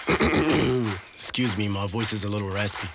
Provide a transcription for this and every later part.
Excuse me, my voice is a little raspy.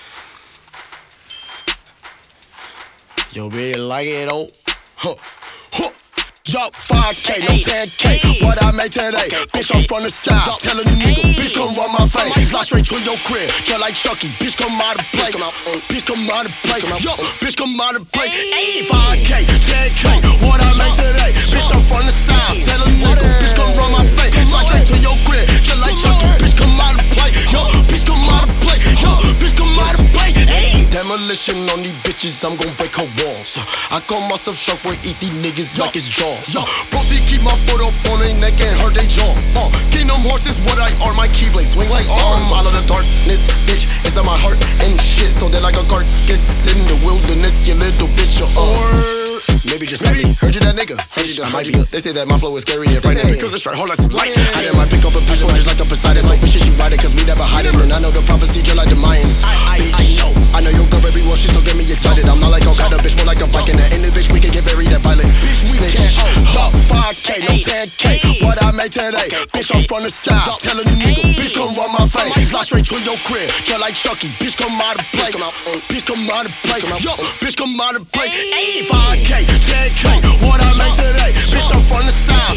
Yo, really like it, oh? Huh. Huh. Yo, 5K, no 10K, what I make today. Bitch, I'm from the south, tell a nigga, bitch, come run my face. Slide straight to your crib, just like Chucky, bitch, come out of play. Bitch, come out of play, yo, bitch, come out of play. 5K, 10K, what I make today. Bitch, I'm from the south, tell a nigga, bitch, come run my face. Slide straight to your crib, just like Chucky, bitch, come out of play. Yo, bitch, come out of play, yo, bitch, come out of play. Demolition on these bitches, I'm gon' break her walls. I call myself shark, where eat these niggas like it's jaws. Pussy keep my foot up on their neck and hurt they jaw. Kingdom horses, what I are, my keyblade swing like arm. All of the darkness, bitch, it's on my heart and shit. So they're like a carcass in the wilderness, you little bitch, maybe just maybe heard you that nigga. Heard you that I might be. They say that my flow is scary and frightening because it's straight whole like some light. I didn't might pick up a bitch one just like the Poseidon. So bitches you ride it cause we never hide it. And I know the prophecy just like the Mayans. I know your girl baby, well she still get me excited. I'm not like Al-Qaeda, bitch, more like a Viking. And in this bitch we can get buried and violent. Snitch, up 5K, no 10K. What I make today, bitch, I'm from the south. Tell a nigga, bitch, come run my face. Slide straight to your crib, just like Chucky, bitch, come out of play. Bitch, come out of play. Yo, bitch, come out of play. 5K, 10K, what I make today, bitch, I'm from the south.